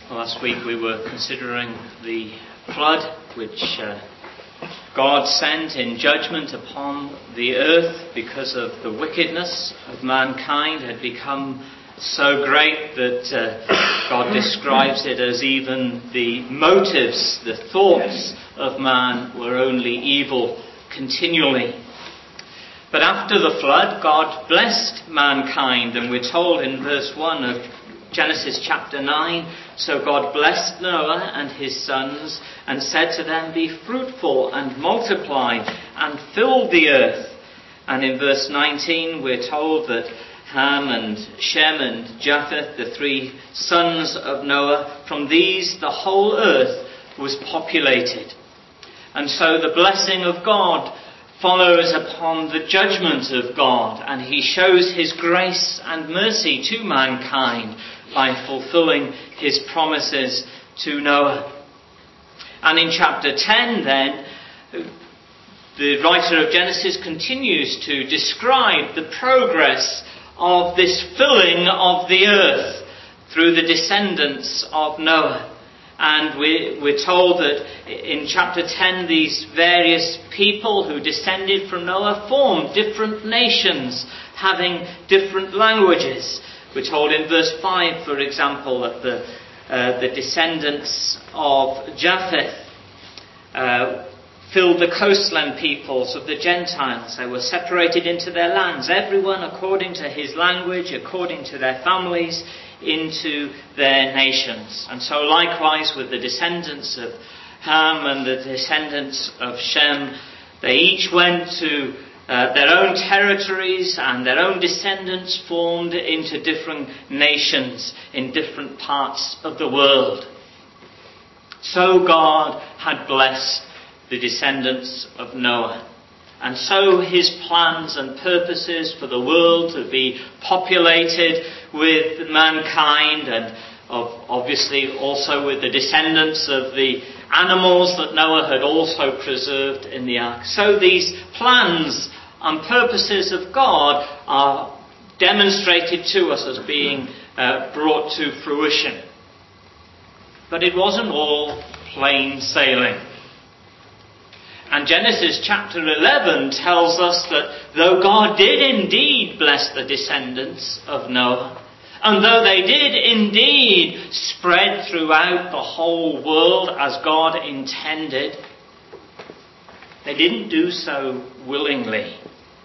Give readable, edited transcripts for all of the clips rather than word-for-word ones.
Last week we were considering the flood which God sent in judgment upon the earth because of the wickedness of mankind had become so great that God describes it as even the motives, the thoughts of man were only evil continually. But after the flood, God blessed mankind, and we're told in verse 1 of Genesis chapter 9, so God blessed Noah and his sons and said to them, be fruitful and multiply and fill the earth. And in verse 19 we're told that Ham and Shem and Japheth, the three sons of Noah, from these the whole earth was populated. And so the blessing of God follows upon the judgment of God, and he shows his grace and mercy to mankind by fulfilling his promises to Noah. And in chapter 10 then, the writer of Genesis continues to describe the progress of this filling of the earth through the descendants of Noah. And we're told that in chapter 10 these various people who descended from Noah formed different nations having different languages. We're told in verse 5, for example, that the descendants of Japheth filled the coastland peoples of the Gentiles. They were separated into their lands, everyone according to his language, according to their families, into their nations. And so likewise with the descendants of Ham and the descendants of Shem, they each went to their own territories, and their own descendants formed into different nations in different parts of the world. So God had blessed the descendants of Noah. And so his plans and purposes for the world to be populated with mankind, and obviously also with the descendants of the animals that Noah had also preserved in the ark. So these plans and purposes of God are demonstrated to us as being brought to fruition. But it wasn't all plain sailing. And Genesis chapter 11 tells us that though God did indeed bless the descendants of Noah, and though they did indeed spread throughout the whole world as God intended, they didn't do so willingly.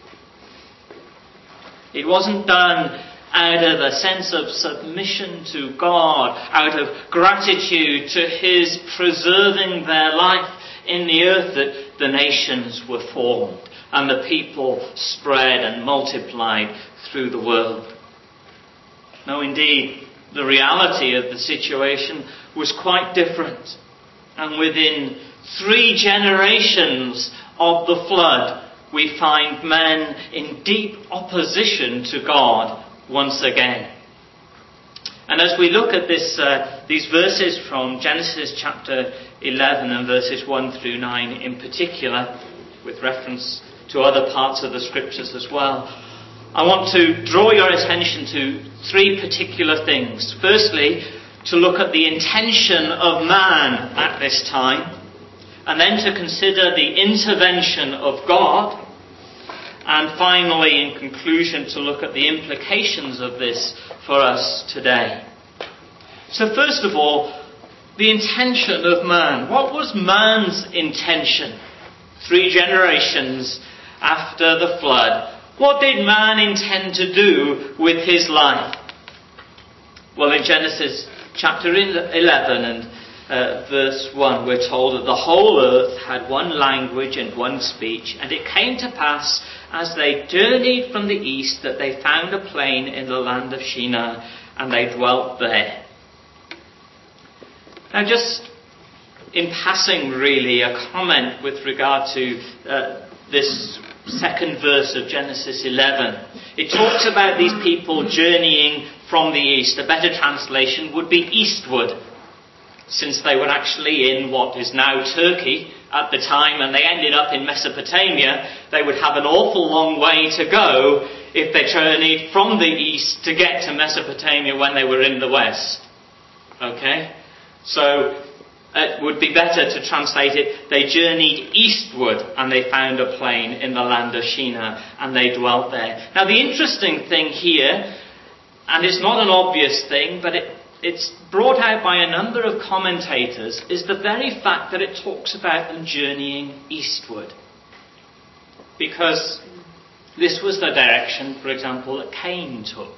It wasn't done out of a sense of submission to God, out of gratitude to his preserving their life in the earth, that the nations were formed and the people spread and multiplied through the world. No, indeed, the reality of the situation was quite different. And within 3 generations of the flood, we find men in deep opposition to God once again. And as we look at these verses from Genesis chapter 11 and verses 1 through 9 in particular, with reference to other parts of the scriptures as well, I want to draw your attention to 3 particular things. Firstly, to look at the intention of man at this time, and then to consider the intervention of God, and finally, in conclusion, to look at the implications of this for us today. So first of all, the intention of man. What was man's intention 3 generations after the flood? What did man intend to do with his life? Well, in Genesis chapter 11 and verse 1, we're told that the whole earth had one language and one speech, and it came to pass as they journeyed from the east that they found a plain in the land of Shinar, and they dwelt there. Now, just in passing, really, a comment with regard to this second verse of Genesis 11. It talks about these people journeying from the east. A better translation would be eastward, since they were actually in what is now Turkey at the time, and they ended up in Mesopotamia. They would have an awful long way to go if they journeyed from the east to get to Mesopotamia when they were in the west. Okay? So it would be better to translate it, they journeyed eastward and they found a plain in the land of Shinar and they dwelt there. Now the interesting thing here, and it's not an obvious thing, but it's brought out by a number of commentators, is the very fact that it talks about them journeying eastward. Because this was the direction, for example, that Cain took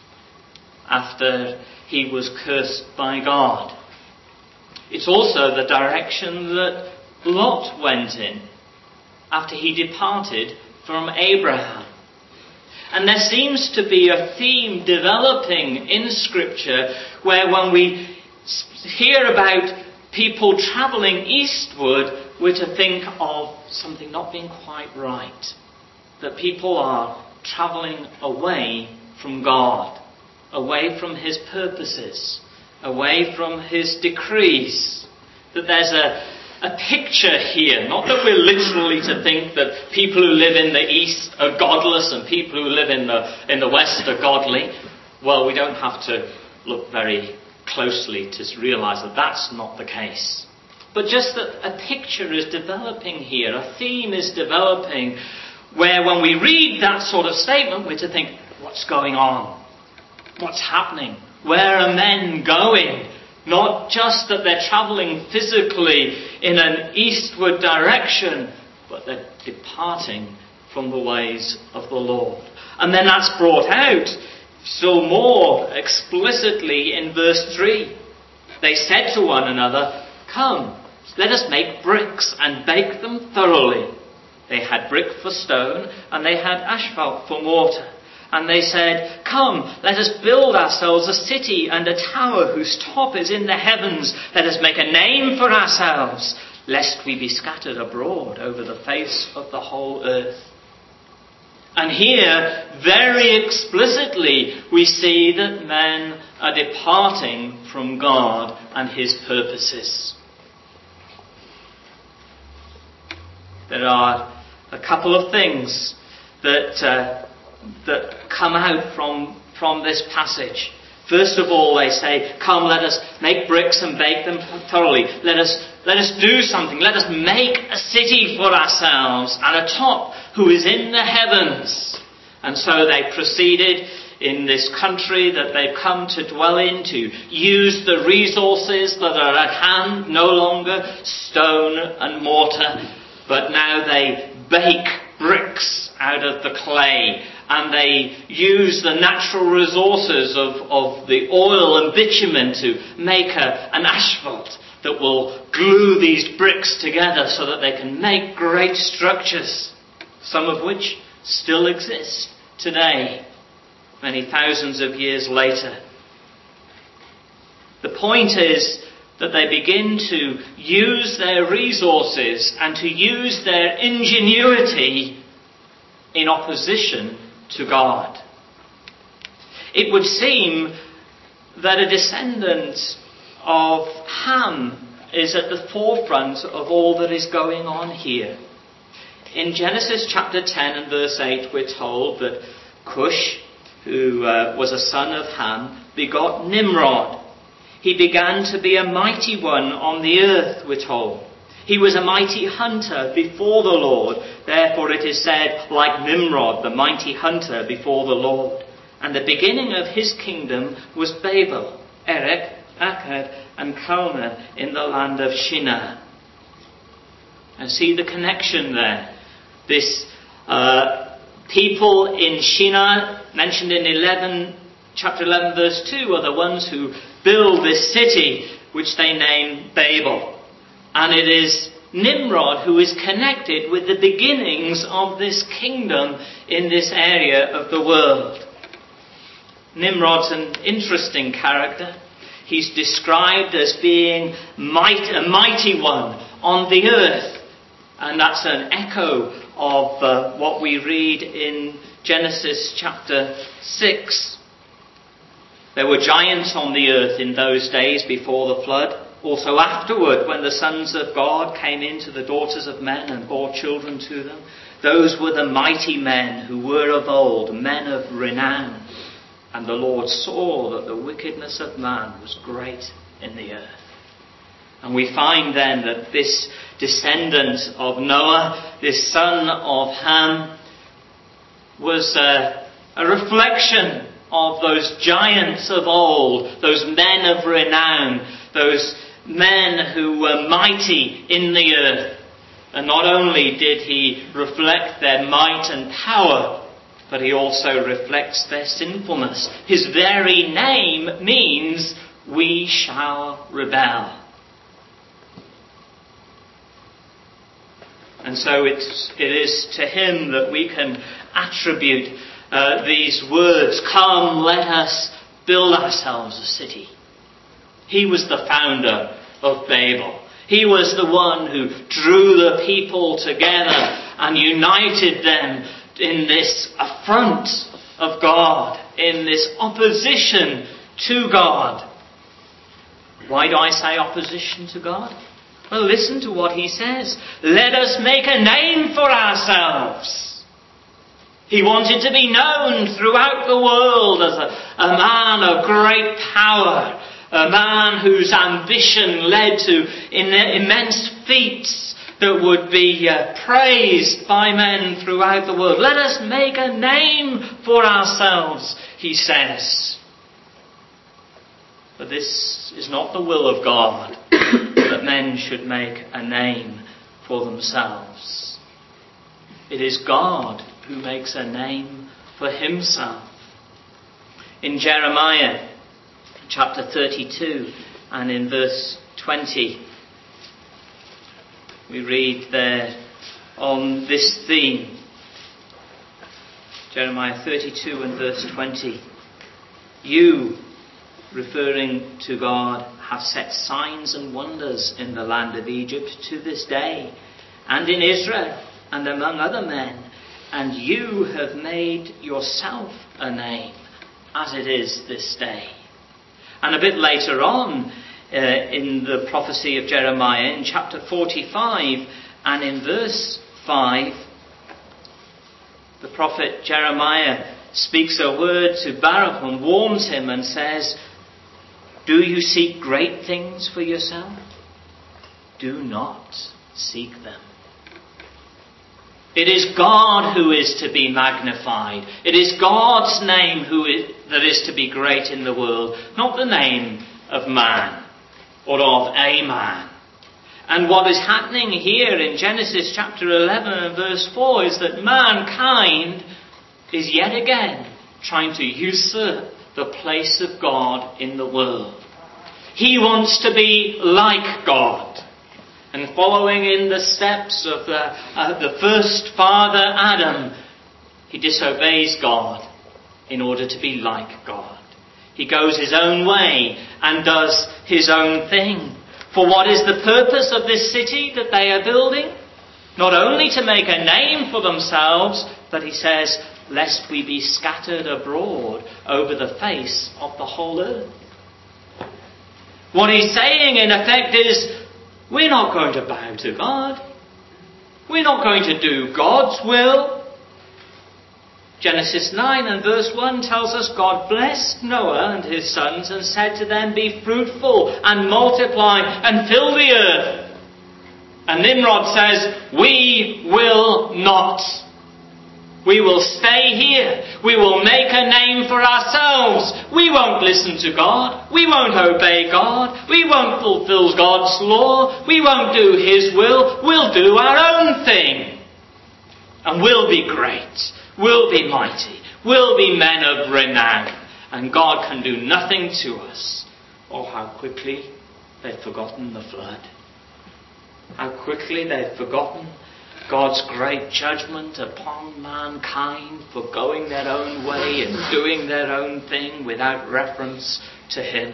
after he was cursed by God. It's also the direction that Lot went in after he departed from Abraham. And there seems to be a theme developing in Scripture where when we hear about people travelling eastward, we're to think of something not being quite right. That people are travelling away from God, away from His purposes, away from His decrees. That there's a picture here, not that we're literally to think that people who live in the east are godless and people who live in the west are godly. Well, we don't have to look very closely to realise that that's not the case. But just that a picture is developing here, a theme is developing, where when we read that sort of statement, we're to think, what's going on? What's happening? Where are men going? Not just that they're travelling physically in an eastward direction, but they're departing from the ways of the Lord. And then that's brought out still more explicitly in verse 3. They said to one another, "Come, let us make bricks and bake them thoroughly." They had brick for stone and they had asphalt for mortar. And they said, "Come, let us build ourselves a city and a tower whose top is in the heavens. Let us make a name for ourselves, lest we be scattered abroad over the face of the whole earth." And here, very explicitly, we see that men are departing from God and His purposes. There are a couple of things that come out from this passage. First of all, they say, "Come, let us make bricks and bake them thoroughly. Let us do something. Let us make a city for ourselves and a top who is in the heavens." And so they proceeded in this country that they've come to dwell in to use the resources that are at hand, no longer stone and mortar, but now they bake bricks out of the clay, and they use the natural resources of the oil and bitumen to make an asphalt that will glue these bricks together so that they can make great structures, some of which still exist today, many thousands of years later. The point is that they begin to use their resources and to use their ingenuity in opposition to God. It would seem that a descendant of Ham is at the forefront of all that is going on here. In Genesis chapter 10 and verse 8, we're told that Cush, who was a son of Ham, begot Nimrod. He began to be a mighty one on the earth, we're told. He was a mighty hunter before the Lord. Therefore it is said, like Nimrod, the mighty hunter before the Lord. And the beginning of his kingdom was Babel, Erech, Akkad, and Calneh in the land of Shinar. And see the connection there. This people in Shinar, mentioned in chapter 11 verse 2, are the ones who build this city, which they name Babel. And it is Nimrod who is connected with the beginnings of this kingdom in this area of the world. Nimrod's an interesting character. He's described as being a mighty one on the earth. And that's an echo of what we read in Genesis chapter 6. There were giants on the earth in those days before the flood. Also afterward, when the sons of God came into the daughters of men and bore children to them, those were the mighty men who were of old, men of renown. And the Lord saw that the wickedness of man was great in the earth. And we find then that this descendant of Noah, this son of Ham, was a reflection of those giants of old, those men of renown, those men who were mighty in the earth. And not only did he reflect their might and power, but he also reflects their sinfulness. His very name means, "We shall rebel." And so it is to him that we can attribute these words, "Come, let us build ourselves a city." He was the founder of Babel. He was the one who drew the people together and united them in this affront of God, in this opposition to God. Why do I say opposition to God? Well, listen to what he says. Let us make a name for ourselves. He wanted to be known throughout the world as a man of great power, a man whose ambition led to immense feats that would be praised by men throughout the world. Let us make a name for ourselves, he says. But this is not the will of God, that men should make a name for themselves. It is God who makes a name for himself. In Jeremiah chapter 32 and in verse 20, we read there on this theme. Jeremiah 32 and verse 20. You, referring to God, have set signs and wonders in the land of Egypt to this day, and in Israel, and among other men, and you have made yourself a name, as it is this day. And a bit later on, in the prophecy of Jeremiah, in chapter 45, and in verse 5, the prophet Jeremiah speaks a word to Baruch and warns him and says, "Do you seek great things for yourself? Do not seek them." It is God who is to be magnified. It is God's name that is to be great in the world, not the name of man or of a man. And what is happening here in Genesis chapter 11 and verse 4 is that mankind is yet again trying to usurp the place of God in the world. He wants to be like God. And following in the steps of the first father, Adam, he disobeys God in order to be like God. He goes his own way and does his own thing. For what is the purpose of this city that they are building? Not only to make a name for themselves, but he says, lest we be scattered abroad over the face of the whole earth. What he's saying in effect is, we're not going to bow to God. We're not going to do God's will. Genesis 9 and verse 1 tells us God blessed Noah and his sons and said to them, "Be fruitful and multiply and fill the earth." And Nimrod says, "We will not. We will stay here. We will make a name for ourselves. We won't listen to God. We won't obey God. We won't fulfill God's law. We won't do his will. We'll do our own thing. And we'll be great. We'll be mighty. We'll be men of renown. And God can do nothing to us." Oh, how quickly they've forgotten the flood. How quickly they've forgotten God's great judgment upon mankind for going their own way and doing their own thing without reference to him.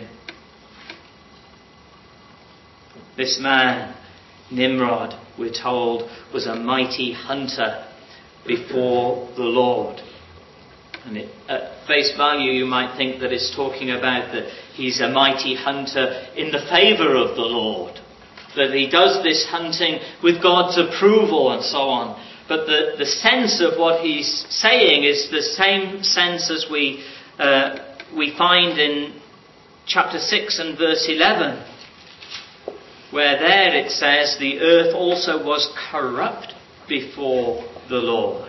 This man, Nimrod, we're told, was a mighty hunter before the Lord. And at face value you might think that it's talking about that he's a mighty hunter in the favour of the Lord. That he does this hunting with God's approval and so on. But the sense of what he's saying is the same sense as we find in chapter 6 and verse 11. where there it says the earth also was corrupt before the Lord.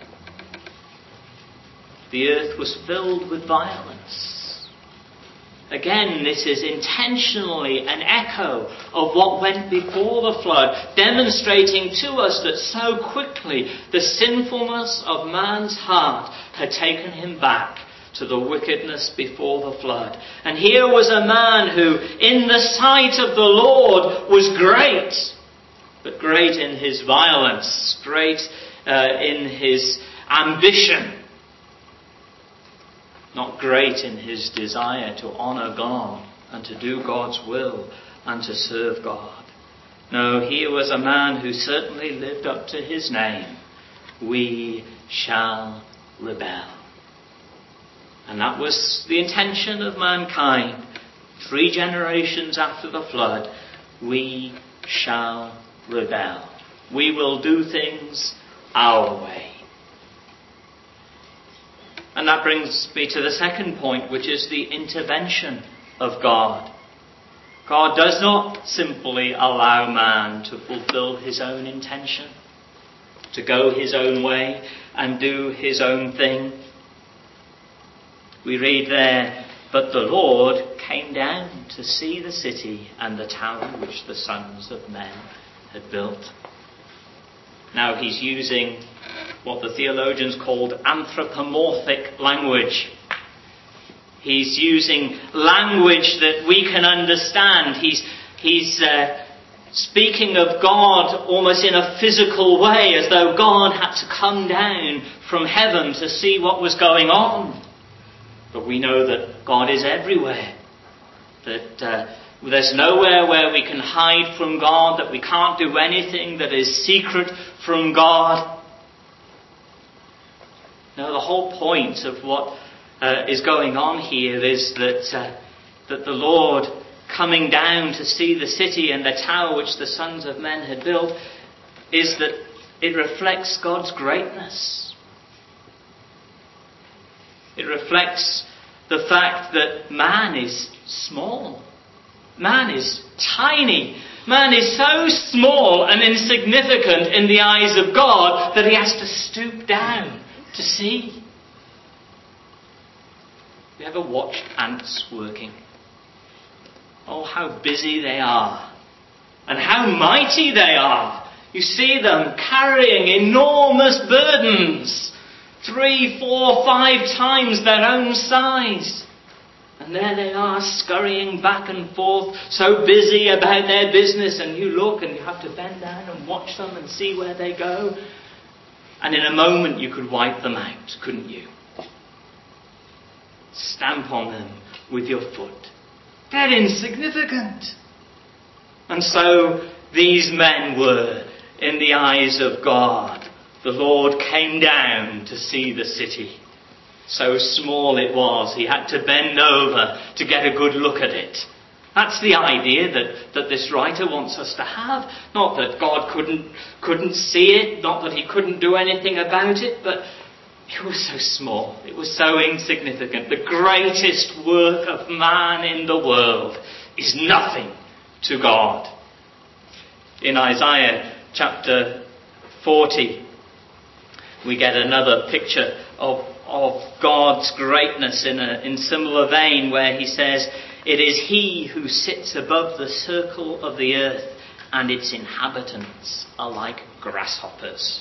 The earth was filled with violence. Again, this is intentionally an echo of what went before the flood, demonstrating to us that so quickly the sinfulness of man's heart had taken him back to the wickedness before the flood. And here was a man who, in the sight of the Lord, was great, but great in his violence, great in his ambition, not great in his desire to honour God and to do God's will and to serve God. No, here was a man who certainly lived up to his name. We shall rebel. And that was the intention of mankind. 3 generations after the flood, we shall rebel. We will do things our way. And that brings me to the second point, which is the intervention of God. God does not simply allow man to fulfill his own intention, to go his own way and do his own thing. We read there, but the Lord came down to see the city and the tower which the sons of men had built. Now he's using what the theologians called anthropomorphic language. He's using language that we can understand. He's speaking of God almost in a physical way, as though God had to come down from heaven to see what was going on. But we know that God is everywhere. That there's nowhere where we can hide from God, that we can't do anything that is secret from God. No, the whole point of what is going on here is that the Lord coming down to see the city and the tower which the sons of men had built is that it reflects God's greatness. It reflects the fact that man is small. Man is tiny. Man is so small and insignificant in the eyes of God that he has to stoop down to see. Have you ever watched ants working? Oh, how busy they are. And how mighty they are. You see them carrying enormous burdens. 3, 4, 5 times their own size. And there they are, scurrying back and forth, so busy about their business. And you look and you have to bend down and watch them and see where they go. And in a moment you could wipe them out, couldn't you? Stamp on them with your foot. They're insignificant. And so these men were in the eyes of God. The Lord came down to see the city. So small it was, he had to bend over to get a good look at it. That's the idea that this writer wants us to have. Not that God couldn't see it, not that he couldn't do anything about it, but it was so small, it was so insignificant. The greatest work of man in the world is nothing to God. In Isaiah chapter 40, we get another picture of God's greatness in similar vein, where he says, "It is he who sits above the circle of the earth, and its inhabitants are like grasshoppers."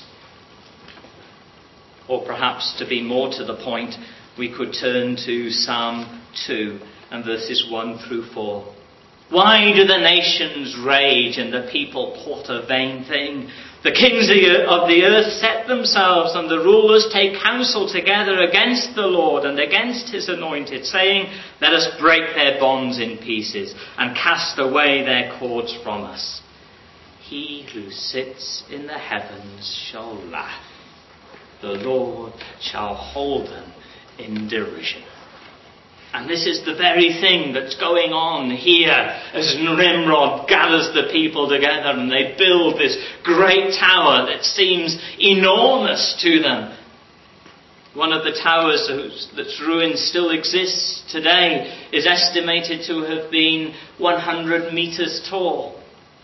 Or perhaps, to be more to the point, we could turn to Psalm 2 and verses 1 through 4. "Why do the nations rage and the people plot a vain thing? The kings of the earth set themselves, and the rulers take counsel together against the Lord and against his anointed, saying, 'Let us break their bonds in pieces and cast away their cords from us.' He who sits in the heavens shall laugh. The Lord shall hold them in derision." And this is the very thing that's going on here as Nimrod gathers the people together and they build this great tower that seems enormous to them. One of the towers that's ruined still exists today is estimated to have been 100 meters tall.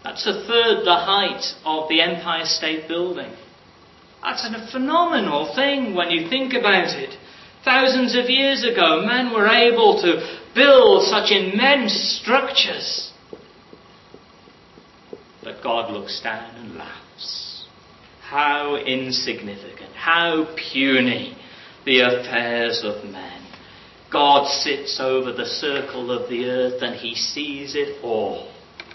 That's a third the height of the Empire State Building. That's a phenomenal thing when you think about it. Thousands of years ago, men were able to build such immense structures. But God looks down and laughs. How insignificant, how puny the affairs of men. God sits over the circle of the earth and he sees it all.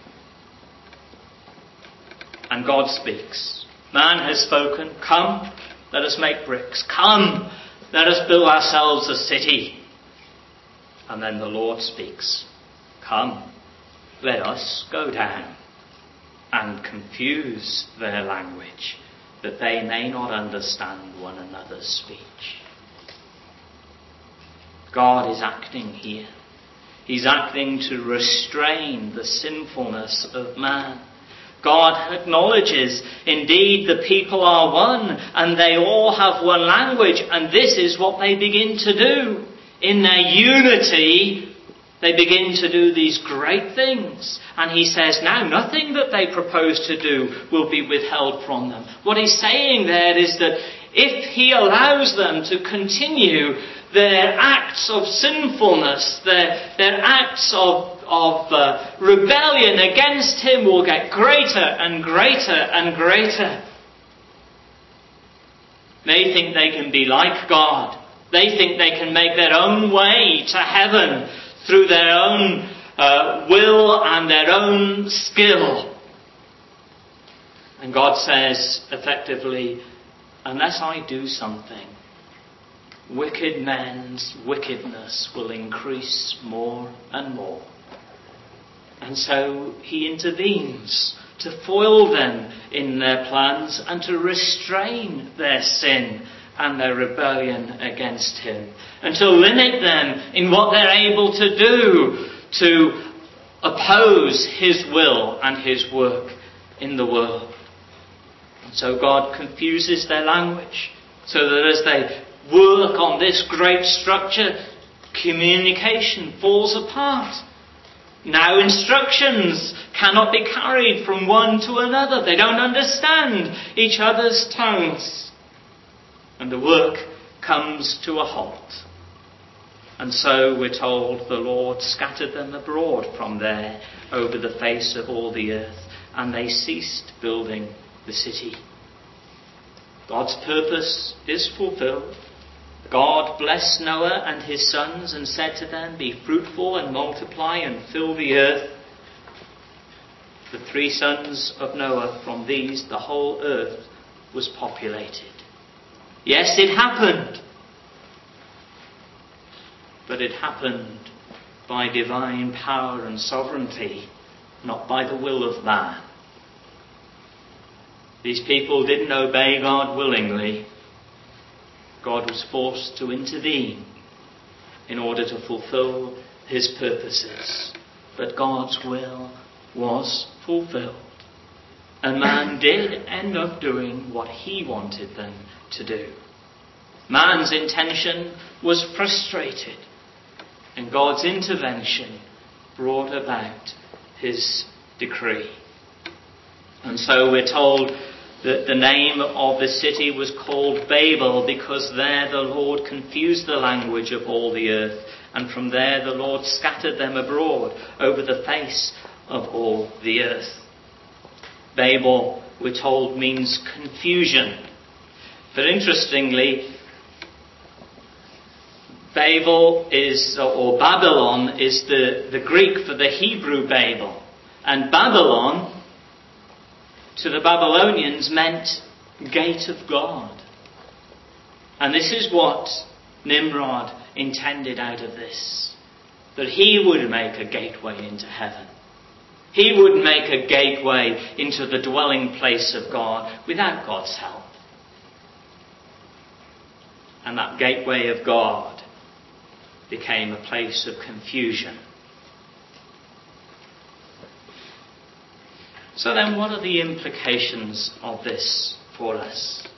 And God speaks. Man has spoken. Come, let us make bricks. Come, let us build ourselves a city. And then the Lord speaks. Come, let us go down and confuse their language, that they may not understand one another's speech. God is acting here. He's acting to restrain the sinfulness of man. God acknowledges, indeed, the people are one, and they all have one language, and this is what they begin to do. In their unity, they begin to do these great things. And he says, now nothing that they propose to do will be withheld from them. What he's saying there is that if he allows them to continue their acts of sinfulness, their acts of rebellion against him will get greater and greater and greater. They think they can be like God. They think they can make their own way to heaven through their own will and their own skill. And God says, effectively, unless I do something, wicked men's wickedness will increase more and more. And so he intervenes to foil them in their plans and to restrain their sin and their rebellion against him, and to limit them in what they're able to do to oppose his will and his work in the world. And so God confuses their language, so that as they work on this great structure, communication falls apart. Now instructions cannot be carried from one to another. They don't understand each other's tongues. And the work comes to a halt. And so we're told the Lord scattered them abroad from there over the face of all the earth, and they ceased building the city. God's purpose is fulfilled. God blessed Noah and his sons and said to them, be fruitful and multiply and fill the earth. The 3 sons of Noah, from these the whole earth was populated. Yes, it happened. But it happened by divine power and sovereignty, not by the will of man. These people didn't obey God willingly. God was forced to intervene in order to fulfill his purposes. But God's will was fulfilled. And man did end up doing what he wanted them to do. Man's intention was frustrated, and God's intervention brought about his decree. And so we're told that the name of the city was called Babel, because there the Lord confused the language of all the earth, and from there the Lord scattered them abroad over the face of all the earth. Babel, we're told, means confusion. But interestingly, Babel is, or Babylon, is the Greek for the Hebrew Babel. And Babylon, to the Babylonians, meant gate of God. And this is what Nimrod intended out of this. That he would make a gateway into heaven. He would make a gateway into the dwelling place of God without God's help. And that gateway of God became a place of confusion. So then, what are the implications of this for us?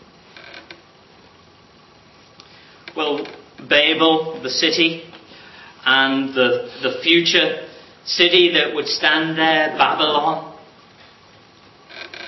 Well, Babel, the city, and the future city that would stand there, Babylon,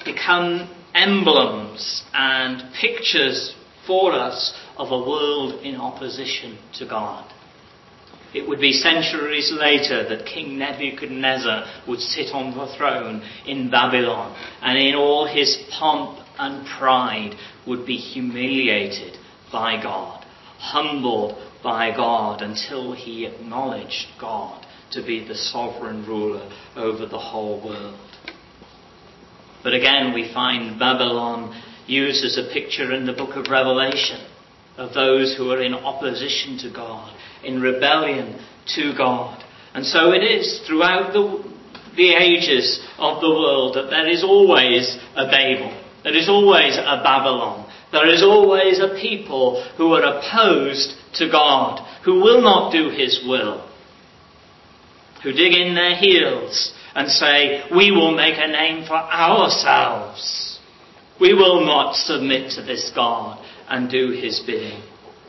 become emblems and pictures for us of a world in opposition to God. It would be centuries later that King Nebuchadnezzar would sit on the throne in Babylon and in all his pomp and pride would be humiliated by God, humbled by God until he acknowledged God to be the sovereign ruler over the whole world. But again, we find Babylon used as a picture in the book of Revelation of those who are in opposition to God, in rebellion to God. And so it is throughout the ages of the world that there is always a Babel, there is always a Babylon, there is always a people who are opposed to God, who will not do his will, who dig in their heels and say, we will make a name for ourselves. We will not submit to this God and do his bidding.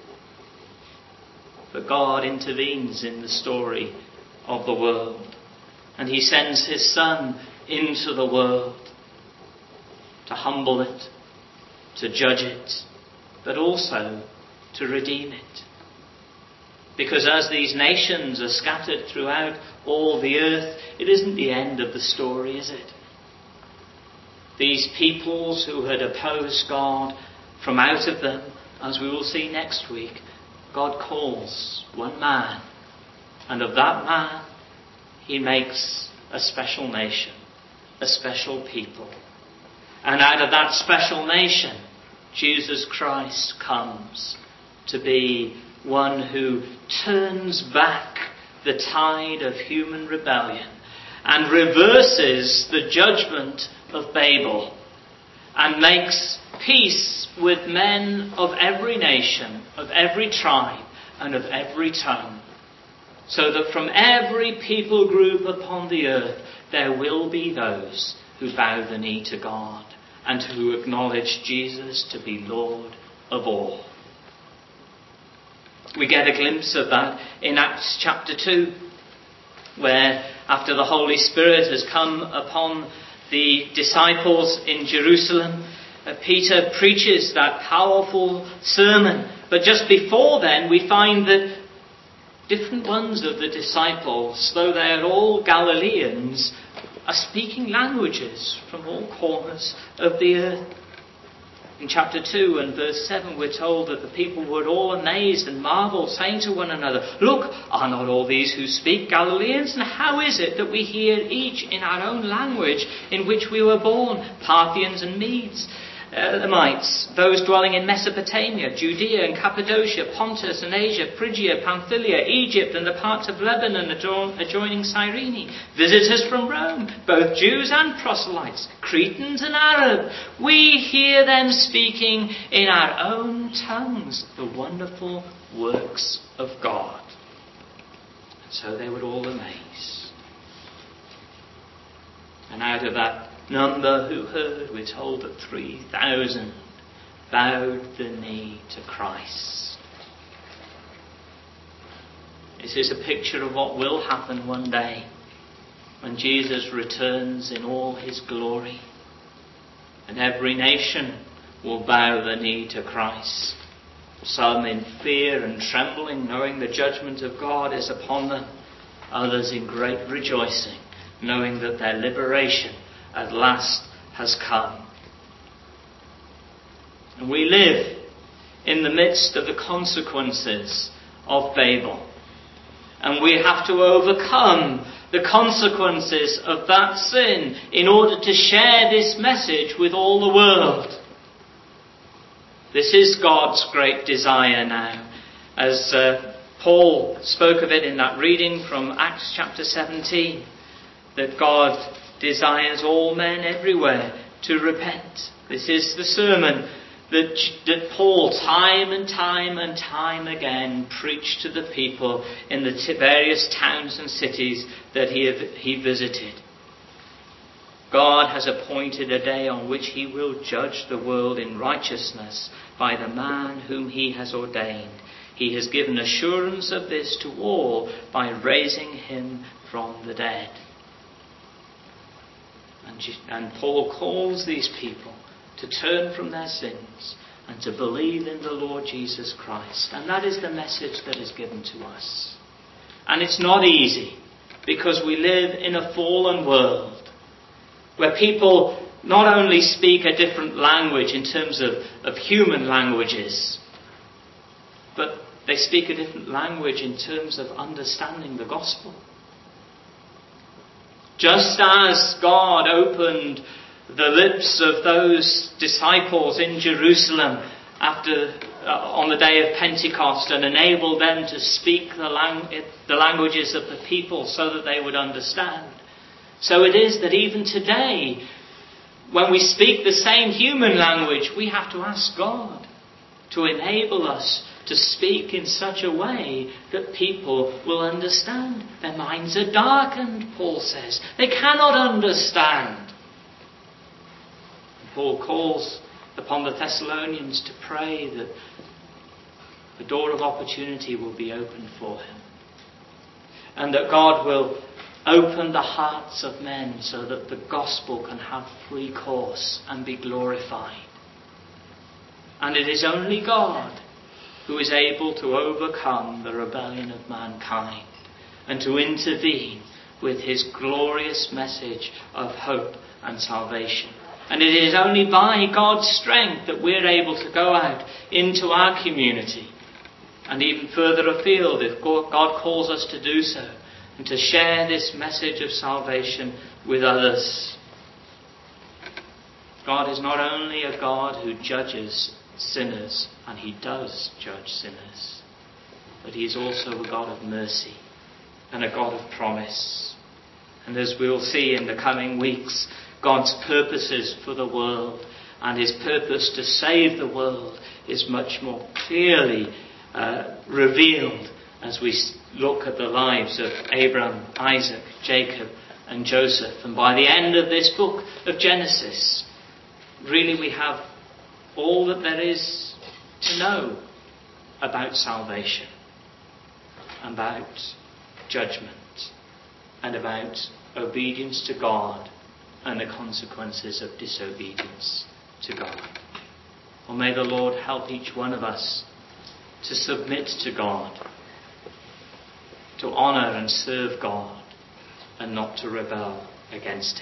But God intervenes in the story of the world, and he sends his Son into the world to humble it, to judge it, but also to redeem it. Because as these nations are scattered throughout all the earth, it isn't the end of the story, is it? These peoples who had opposed God, from out of them, as we will see next week, God calls one man, and of that man he makes a special nation, a special people. And out of that special nation, Jesus Christ comes to be one who turns back the tide of human rebellion and reverses the judgment of Babel and makes peace with men of every nation, of every tribe, and of every tongue, so that from every people group upon the earth there will be those who bow the knee to God and who acknowledge Jesus to be Lord of all. We get a glimpse of that in Acts chapter 2, where after the Holy Spirit has come upon the disciples in Jerusalem, Peter preaches that powerful sermon. But just before then, we find that different ones of the disciples, though they are all Galileans, are speaking languages from all corners of the earth. In chapter 2 and verse 7, we're told that the people were all amazed and marveled, saying to one another, "Look, are not all these who speak Galileans? And how is it that we hear each in our own language in which we were born, Parthians and Medes, Elamites, those dwelling in Mesopotamia, Judea and Cappadocia, Pontus and Asia, Phrygia, Pamphylia, Egypt and the parts of Lebanon adjoining Cyrene, visitors from Rome, both Jews and proselytes, Cretans and Arabs. We hear them speaking in our own tongues the wonderful works of God." And so they were all amazed. And out of that number who heard, we're told that 3,000 bowed the knee to Christ. This is a picture of what will happen one day when Jesus returns in all his glory, and every nation will bow the knee to Christ, some in fear and trembling, knowing the judgment of God is upon them, others in great rejoicing, knowing that their liberation at last has come. And we live in the midst of the consequences of Babel. And we have to overcome the consequences of that sin in order to share this message with all the world. This is God's great desire now. As Paul spoke of it in that reading from Acts chapter 17, that God desires all men everywhere to repent. This is the sermon that Paul time and time again preached to the people in the various towns and cities that he visited. God has appointed a day on which he will judge the world in righteousness by the man whom he has ordained. He has given assurance of this to all by raising him from the dead. And And Paul calls these people to turn from their sins and to believe in the Lord Jesus Christ. And that is the message that is given to us. And it's not easy, because we live in a fallen world where people not only speak a different language in terms of human languages, but they speak a different language in terms of understanding the gospel. Just as God opened the lips of those disciples in Jerusalem on the day of Pentecost and enabled them to speak the languages of the people so that they would understand, so it is that even today, when we speak the same human language, we have to ask God to enable us to speak in such a way that people will understand. Their minds are darkened, Paul says. They cannot understand. Paul calls upon the Thessalonians to pray that the door of opportunity will be opened for him, and that God will open the hearts of men so that the gospel can have free course and be glorified. And it is only God who is able to overcome the rebellion of mankind and to intervene with his glorious message of hope and salvation. And it is only by God's strength that we're able to go out into our community and even further afield if God calls us to do so, and to share this message of salvation with others. God is not only a God who judges sinners, and he does judge sinners, but he is also a God of mercy and a God of promise. And as we'll see in the coming weeks, God's purposes for the world and his purpose to save the world is much more clearly revealed as we look at the lives of Abraham, Isaac, Jacob and Joseph. And by the end of this book of Genesis, really we have all that there is to know about salvation, about judgment, and about obedience to God and the consequences of disobedience to God. Well, may the Lord help each one of us to submit to God, to honour and serve God, and not to rebel against him.